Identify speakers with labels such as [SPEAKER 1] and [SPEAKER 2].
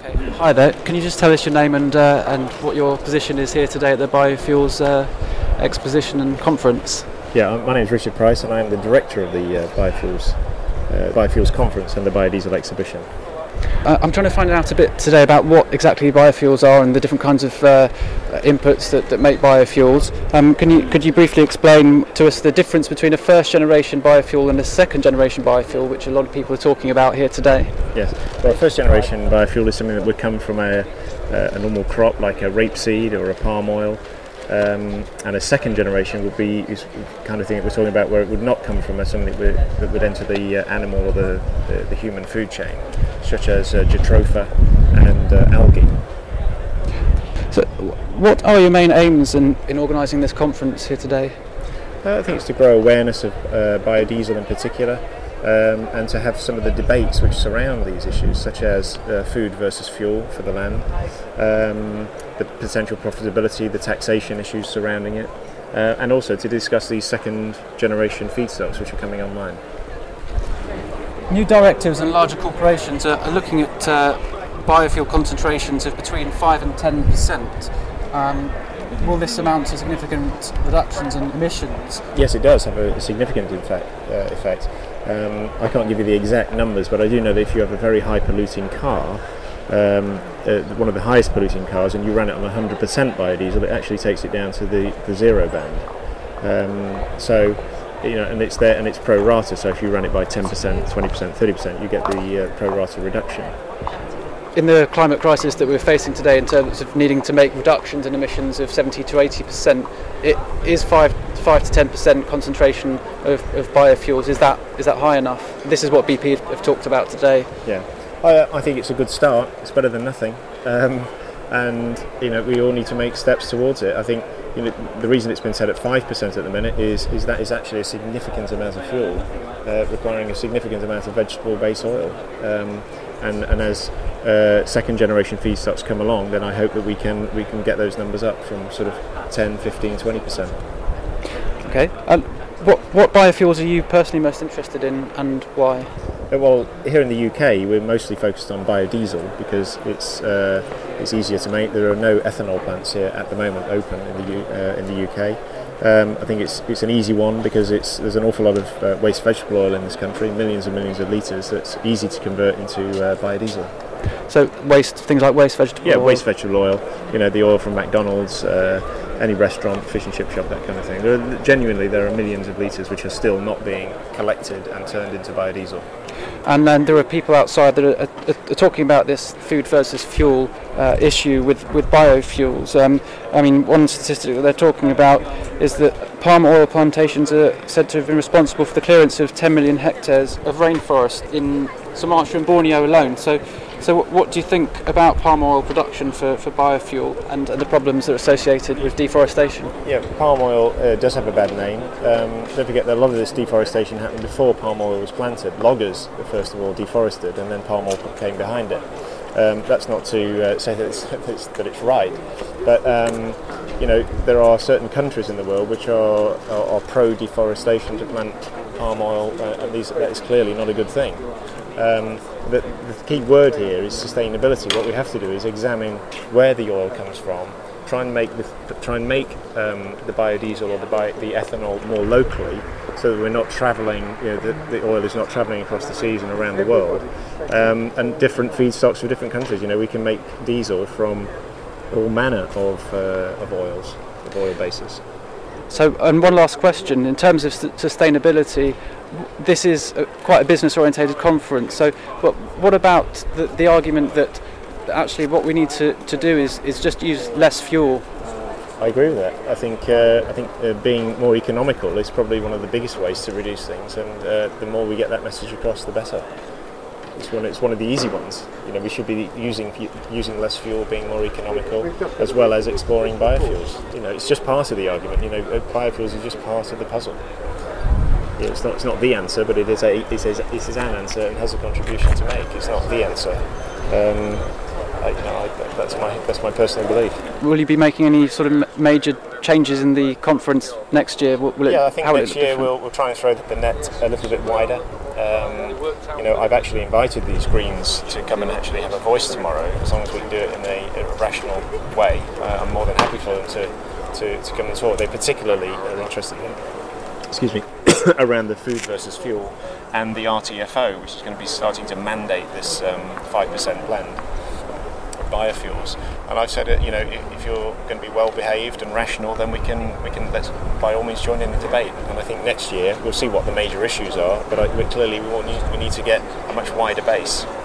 [SPEAKER 1] Okay. Hi there. Can you just tell us your name and what your position is here today at the Biofuels exposition and conference?
[SPEAKER 2] Yeah, my name is Richard Price and I am the director of the Biofuels Conference and the Biodiesel Exhibition.
[SPEAKER 1] I'm trying to find out a bit today about what exactly biofuels are and the different kinds of inputs that make biofuels. Could you briefly explain to us the difference between a first generation biofuel and a second generation biofuel, which a lot of people are talking about here today?
[SPEAKER 2] Yes, well, a first generation biofuel is something that would come from a normal crop like a rapeseed or a palm oil. And a second generation would be is the kind of thing that we're talking about where it would not come from something that would enter the animal or the human food chain, such as jatropha and algae.
[SPEAKER 1] So what are your main aims in organising this conference here today?
[SPEAKER 2] I think it's to grow awareness of biodiesel in particular, and to have some of the debates which surround these issues, such as food versus fuel for the land, the potential profitability, the taxation issues surrounding it, and also to discuss these second generation feedstocks which are coming online.
[SPEAKER 1] New directives and larger corporations are looking at biofuel concentrations of between 5 and 10%. Will this amount to significant reductions in emissions?
[SPEAKER 2] Yes, it does have a significant effect. I can't give you the exact numbers, but I do know that if you have a very high polluting car, one of the highest polluting cars, and you run it on 100% biodiesel, it actually takes it down to the zero band. So, and it's there, and it's pro rata. So if you run it by 10%, 20%, 30%, you get the pro rata reduction.
[SPEAKER 1] In the climate crisis that we're facing today, in terms of needing to make reductions in emissions of 70 to 80%, it is 5 to 10% concentration of biofuels. Is that high enough? This is what BP have talked about today.
[SPEAKER 2] Yeah, I think it's a good start. It's better than nothing, and we all need to make steps towards it. I think the reason it's been set at 5% at the minute is that is actually a significant amount of fuel, requiring a significant amount of vegetable-based oil, and as second generation feedstocks come along, then I hope that we can get those numbers up from sort of 10, 15, 20%.
[SPEAKER 1] Okay. What biofuels are you personally most interested in, and why?
[SPEAKER 2] Well, here in the UK, we're mostly focused on biodiesel because it's easier to make. There are no ethanol plants here at the moment open in the UK. I think it's an easy one because there's an awful lot of waste vegetable oil in this country, millions and millions of litres. That's easy to convert into biodiesel.
[SPEAKER 1] So things like waste vegetable oil?
[SPEAKER 2] Yeah, waste vegetable oil. The oil from McDonald's, any restaurant, fish and chip shop, that kind of thing. There are millions of litres which are still not being collected and turned into biodiesel.
[SPEAKER 1] And then there are people outside that are talking about this food versus fuel issue with biofuels. One statistic that they're talking about is that palm oil plantations are said to have been responsible for the clearance of 10 million hectares of rainforest in Sumatra and Borneo alone. So what do you think about palm oil production for biofuel and the problems that are associated with deforestation?
[SPEAKER 2] Yeah, palm oil does have a bad name. Don't forget that a lot of this deforestation happened before palm oil was planted. Loggers, first of all, deforested, and then palm oil came behind it. That's not to say that it's right, but there are certain countries in the world which are pro-deforestation to plant palm oil, and that is clearly not a good thing. The key word here is sustainability. What we have to do is examine where the oil comes from, try and make the biodiesel or the ethanol more locally, so that we're not travelling. The oil is not travelling across the seas and around the world, and different feedstocks for different countries. We can make diesel from all manner of oils, of oil bases.
[SPEAKER 1] So, and one last question, in terms of sustainability, this is quite a business-orientated conference, so what about the argument that actually what we need to do is just use less fuel?
[SPEAKER 2] I agree with that. I think being more economical is probably one of the biggest ways to reduce things, and the more we get that message across, the better. It's one of the easy ones. We should be using less fuel, being more economical, as well as exploring biofuels. It's just part of the argument. Biofuels are just part of the puzzle. It's not the answer, but it is an answer and has a contribution to make. It's not the answer. That's my personal belief.
[SPEAKER 1] Will you be making any sort of major changes in the conference next year?
[SPEAKER 2] I think next year we'll try and throw the net a little bit wider. I've actually invited these Greens to come and actually have a voice tomorrow, as long as we can do it in a rational way. I'm more than happy for them to come and talk. They particularly are interested in, around the food versus fuel and the RTFO, which is going to be starting to mandate this 5% blend of biofuels. And I've said, if you're going to be well behaved and rational, then we can let's by all means join in the debate. And I think next year we'll see what the major issues are, but clearly we need to get a much wider base.